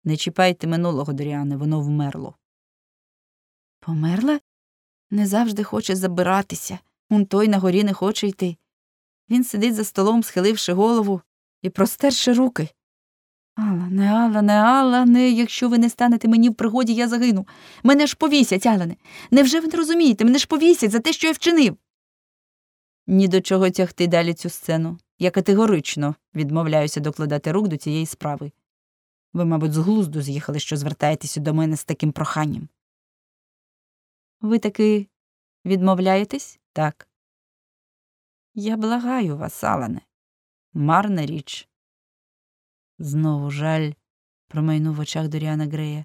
Не чіпайте минулого, Доріане, воно вмерло. Померла? Не завжди хоче забиратися. Он той на горі не хоче йти. Він сидить за столом, схиливши голову і простерши руки. Алане, якщо ви не станете мені в пригоді, я загину. Мене ж повісять, Алане. Невже ви не розумієте? Мене ж повісять за те, що я вчинив. Ні до чого тягти далі цю сцену. Я категорично відмовляюся докладати рук до цієї справи. Ви, мабуть, з глузду з'їхали, що звертаєтеся до мене з таким проханням. Ви таки відмовляєтесь? Так. Я благаю вас, Алане. Марна річ. Знову жаль промайнув в очах Доріана Грея.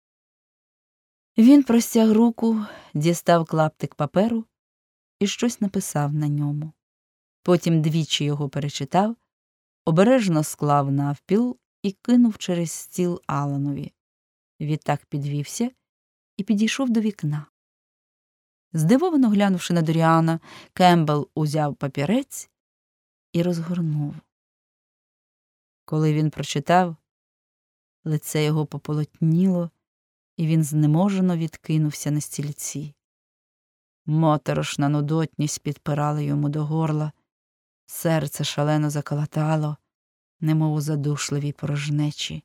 Він простяг руку, дістав клаптик паперу і щось написав на ньому. Потім двічі його перечитав, обережно склав навпіл і кинув через стіл Аланові. Відтак підвівся і підійшов до вікна. Здивовано глянувши на Доріана, Кембл узяв папірець і розгорнув. Коли він прочитав, лице його пополотніло, і він знеможено відкинувся на стільці. Моторошна нудотність підпирала йому до горла, серце шалено заколотало, немов у задушливій порожнечі.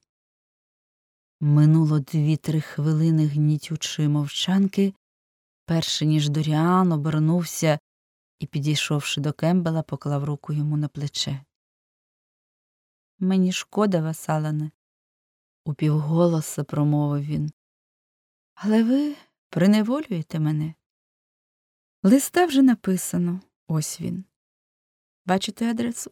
Минуло 2-3 хвилини гнітючої мовчанки, перше ніж Доріан обернувся і, підійшовши до Кембела, поклав руку йому на плече. «Мені шкода вас, Алане», – упівголоса промовив він. «Але ви приневолюєте мене. Листа вже написано, ось він. Бачите адресу?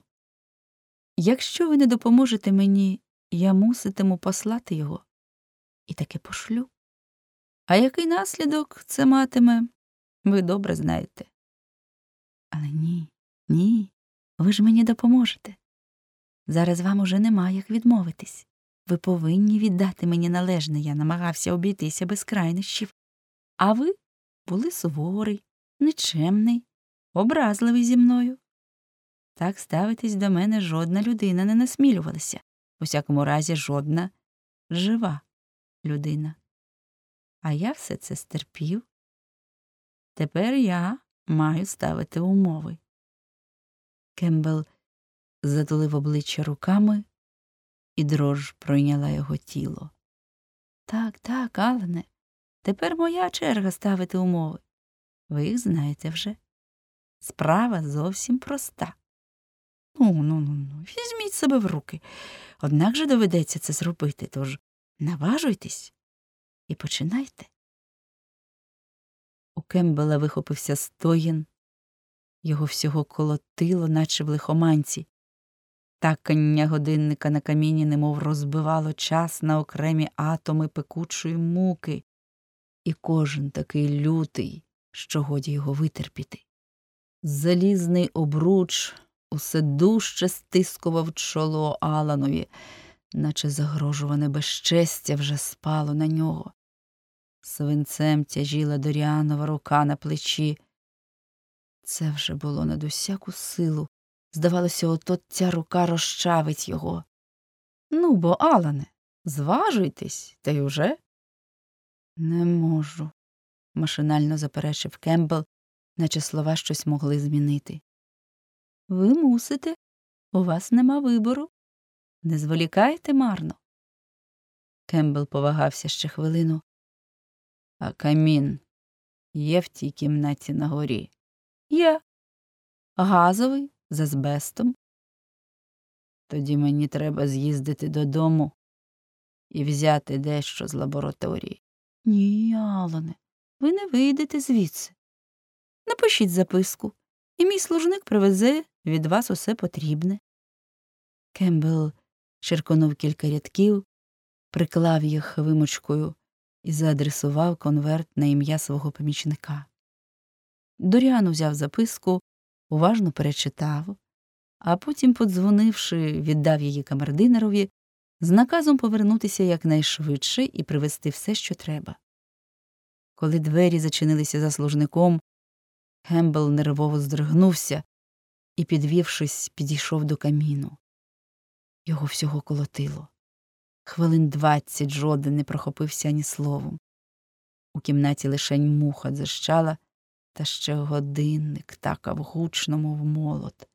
Якщо ви не допоможете мені, я муситиму послати його. І таки пошлю. А який наслідок це матиме, ви добре знаєте. Але ні, ви ж мені допоможете. Зараз вам уже нема як відмовитись. Ви повинні віддати мені належне, я намагався обійтися без крайнощів. А ви були суворий, нечемний, образливий зі мною. Так ставитись до мене жодна людина не насмілювалася, у всякому разі жодна жива людина. А я все це стерпів. Тепер я маю ставити умови. Кембел затулив обличчя руками, і дрож пройняла його тіло. Так, Алане, тепер моя черга ставити умови. Ви їх знаєте вже. Справа зовсім проста. Візьміть себе в руки. Однак же доведеться це зробити, тож наважуйтесь і починайте. У Кембела вихопився стогін. Його всього колотило, наче в лихоманці. Такання годинника на каміні немов розбивало час на окремі атоми пекучої муки. І кожен такий лютий, що годі його витерпіти. Залізний обруч усе дужче стискував чоло Аланові, наче загрожуване безчестя вже спало на нього. Свинцем тяжіла Доріанова рука на плечі. Це вже було над усяку силу. Здавалося, от ця рука розчавить його. Ну, бо, Алане, зважуйтесь, та й уже. Не можу, машинально заперечив Кембл, наче слова щось могли змінити. Ви мусите, у вас нема вибору. Не зволікайте марно. Кембл повагався ще хвилину. А камін є в тій кімнаті на горі? Є. Газовий, з азбестом. Тоді мені треба з'їздити додому і взяти дещо з лабораторії. Ні, Алане, ви не вийдете звідси. Напишіть записку, і мій служник привезе від вас усе потрібне. Кембл черконув кілька рядків, приклав їх вимочкою і заадресував конверт на ім'я свого помічника. Доріан узяв записку, уважно перечитав, а потім, подзвонивши, віддав її камердинерові з наказом повернутися якнайшвидше і привезти все, що треба. Коли двері зачинилися за служником, Кембл нервово здригнувся і, підвівшись, підійшов до каміну. Його всього колотило. Хвилин 20 жоден не прохопився ані словом. У кімнаті лишень муха дзищала, та ще годинник такав гучно, мов молот.